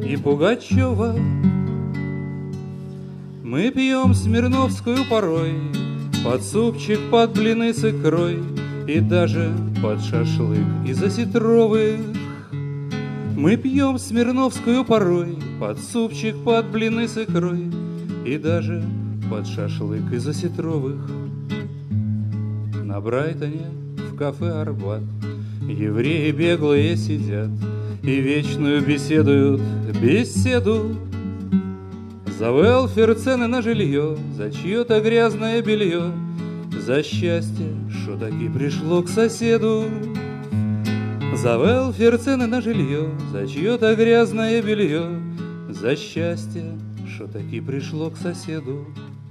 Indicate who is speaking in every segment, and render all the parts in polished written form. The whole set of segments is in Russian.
Speaker 1: и Пугачева. Мы пьем смирновскую порой, под супчик, под блины с икрой и даже под шашлык из осетровых. Мы пьем смирновскую порой, под супчик, под блины с икрой и даже под шашлык из осетровых. На Брайтоне в кафе «Арбат» евреи беглые сидят и вечную беседуют беседу. За велфер, цены на жилье, за чье-то грязное белье, за счастье, что таки пришло к соседу. За велфер, цены на жилье, за чье-то грязное белье, за счастье, что таки пришло к соседу.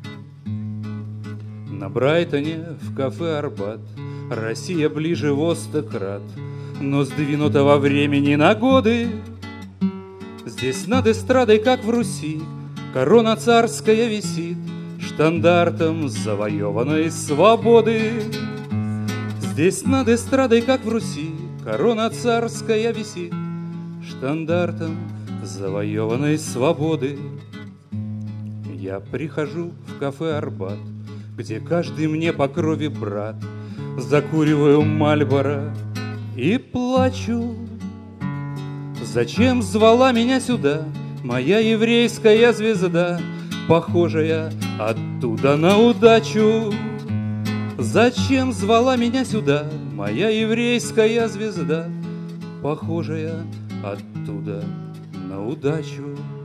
Speaker 1: На Брайтоне в кафе «Арбат» Россия ближе во 100 крат, но сдвинута во времени на годы. Здесь над эстрадой, как в Руси, корона царская висит штандартом завоеванной свободы. Здесь над эстрадой, как в Руси, корона царская висит штандартом завоеванной свободы. Я прихожу в кафе «Арбат», где каждый мне по крови брат, закуриваю Мальборо и плачу. Зачем звала меня сюда моя еврейская звезда, похожая оттуда на удачу? Зачем звала меня сюда моя еврейская звезда, похожая оттуда на удачу?